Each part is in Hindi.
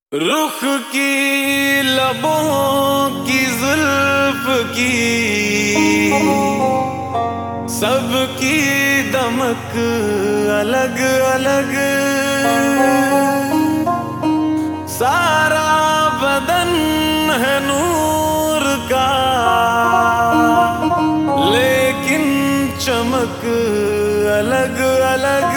रुख की लबों की जुल्फ की सबकी दमक अलग अलग, सारा बदन है नूर का लेकिन चमक अलग अलग।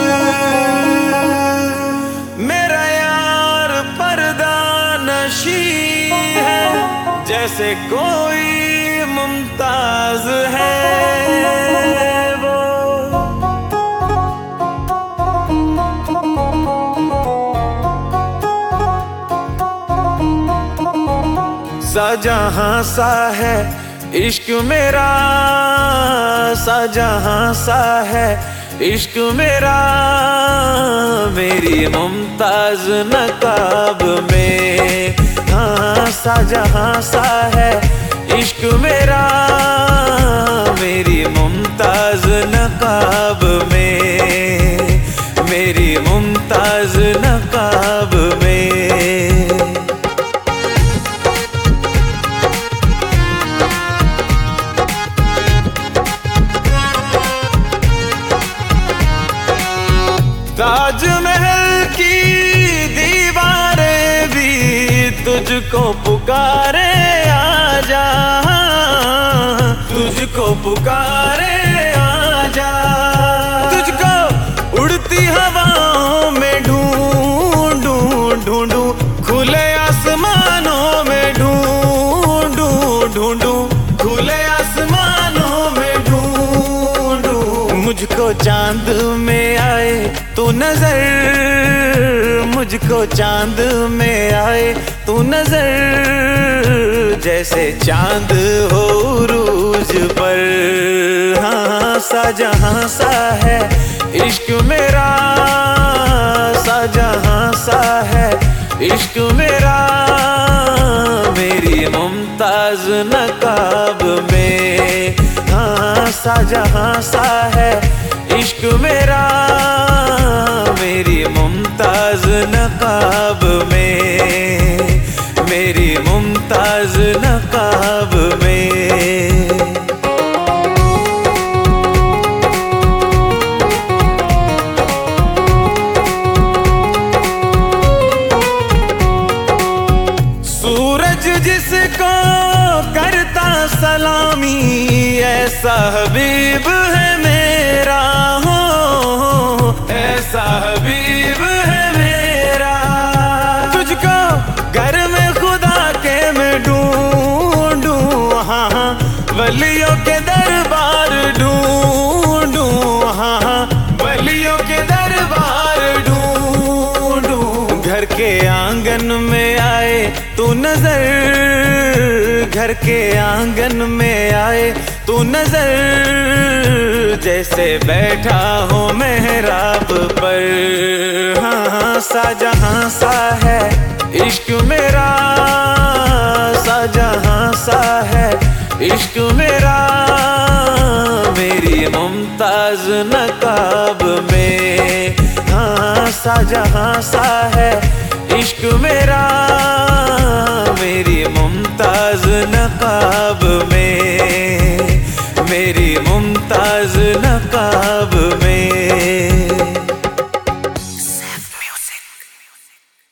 मेरा यार पर्दा नशी है जैसे कोई मुमताज है वो। शाहजहां सा है इश्क मेरा, शाहजहां सा है इश्क मेरा, मेरी मुमताज नकाब में। हाँ शाहजहां सा है इश्क मेरा, मेरी मुमताज नकाब में, मेरी मुमताज नकाब में। ताजमहल की दीवारें भी तुझको पुकारे आजा, तुझको पुकारे आजा। तुझको उड़ती हवाओं में ढूंढूं ढूंढूं, खुले आसमानों में ढूंढूं ढूंढूं, खुले आसमानों में ढूंढूं। मुझको चांद में आए तू नजर, मुझको चांद में आए तू नजर, जैसे चांद हो उरूज पर। हाँ शाहजहां सा है इश्क मेरा, शाहजहां सा है इश्क मेरा, मेरी मुमताज नकाब में। हाँ शाहजहां सा है इश्क मेरा, मेरी मुमताज नकाब में, मेरी मुमताज नकाब में। सूरज जिसको करता सलामी, ऐसा हबीब है मेरा, हो ऐसा हबीब है मेरा। तुझको घर में खुदा के मैं ढूंढूं, हाँ हाँ वलियों के दरबार ढूंढूं, हाँ हाँ वलियों के दरबार ढूंढूं। घर के आंगन में आए तू नजर, घर के आंगन में आए तू नजर, जैसे बैठा हो मेहराब पर। हाँ शाहजहां सा है इश्क मेरा, शाहजहां सा है इश्क मेरा, मेरी मुमताज नकाब में। हाँ शाहजहां सा है